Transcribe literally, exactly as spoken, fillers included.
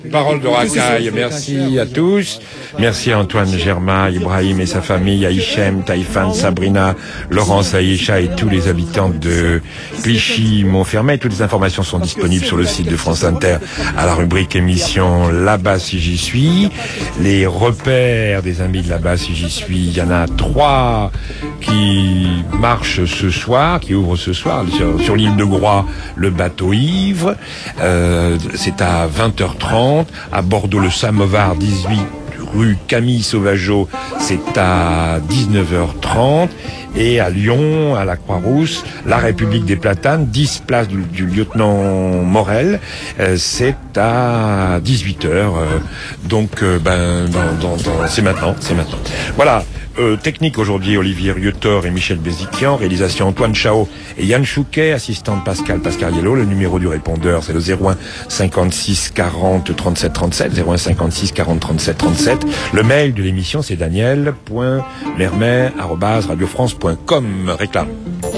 Parole de racaille, merci à tous. Merci à Antoine Germain, Ibrahim et sa famille, à Hichem, Taïfan, Sabrina, Laurence, Aïcha et tous les habitants de Clichy-Montfermeil. Toutes les informations sont disponibles sur le site de France Inter à la rubrique émission Là-bas si j'y suis. Les repères des amis de Là-bas si j'y suis, il y en a trois qui marchent ce soir, qui ouvrent ce soir sur, sur l'île de Groix, le bateau ivre. Euh, c'est à vingt heures trente. À Bordeaux, le Samovar, dix-huit rue Camille Sauvageau, c'est à dix-neuf heures trente. Et à Lyon, à la Croix-Rousse, la République des Platanes, dix place du, du lieutenant Morel, euh, c'est à dix-huit heures. Euh, donc, euh, ben, dans, dans, dans, c'est maintenant, c'est maintenant. Voilà. Euh, technique aujourd'hui, Olivier Riotor et Michel Béziquian. Réalisation Antoine Chao et Yann Chouquet. Assistante Pascal Pascariello. Le numéro du répondeur, c'est le zéro un cinquante-six quarante trente-sept trente-sept. zéro un cinquante-six quarante trente-sept trente-sept. Le mail de l'émission, c'est daniel point lermer arobase radio france point com. Réclame.